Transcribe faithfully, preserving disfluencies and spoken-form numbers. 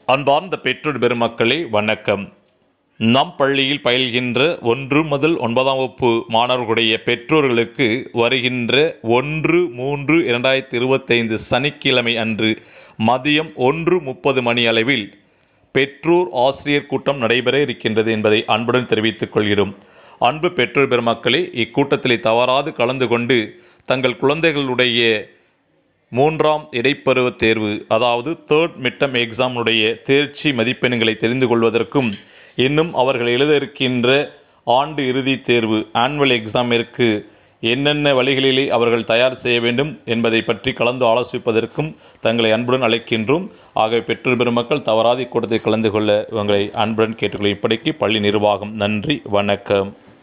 அன்பார்ந்த பெற்றோர் பெருமக்களே வணக்கம். நம் பள்ளியில் பயில்கின்ற ஒன்று முதல் ஒன்பதாம் வகுப்பு மாணவர்களுடைய பெற்றோர்களுக்கு வருகின்ற ஒன்று மூன்று இரண்டாயிரத்தி இருபத்தைந்து சனிக்கிழமை அன்று மதியம் ஒன்று முப்பது மணி அளவில் பெற்றோர் ஆசிரியர் கூட்டம் நடைபெற இருக்கின்றது என்பதை அன்புடன் தெரிவித்துக் கொள்கிறோம். அன்பு பெற்றோர் பெருமக்களே, இக்கூட்டத்தில் தவறாது கலந்து கொண்டு தங்கள் குழந்தைகளுடைய மூன்றாம் இடைப்பருவ தேர்வு, அதாவது தேர்ட் மிட்டம் எக்ஸாமுடைய தேர்ச்சி மதிப்பெண்களை தெரிந்து கொள்வதற்கும், இன்னும் அவர்கள் எழுத இருக்கின்ற ஆண்டு இறுதி தேர்வு ஆனுவல் எக்ஸாமிற்கு என்னென்ன வழிகளிலே அவர்கள் தயார் செய்ய வேண்டும் என்பதை பற்றி கலந்து ஆலோசிப்பதற்கும் தங்களை அன்புடன் அழைக்கின்றோம். ஆகவே பெற்றோர் பெருமக்கள் தவறாது கூட்டத்தில் கலந்து கொள்ள உங்களை அன்புடன் கேட்டுக்கொள்ள இப்படிக்கு பள்ளி நிர்வாகம். நன்றி, வணக்கம்.